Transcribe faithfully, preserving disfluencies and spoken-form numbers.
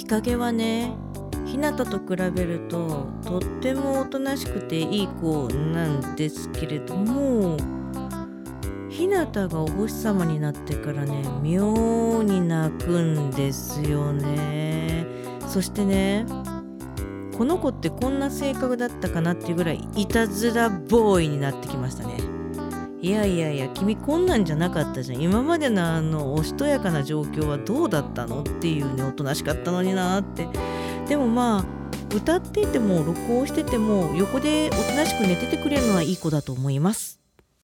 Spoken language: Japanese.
日陰はね、ひなたと比べるととってもおとなしくていい子なんですけれども、ひなたがお星様になってからね、妙に泣くんですよね。そしてね、この子ってこんな性格だったかなっていうぐらいいたずらボーイになってきましたね。いやいやいや、君こんなんじゃなかったじゃん。今までのあのおしとやかな状況はどうだったのっていうね、おとなしかったのになって。でもまあ、歌っていても録音してても横でおとなしく寝ててくれるのはいい子だと思います。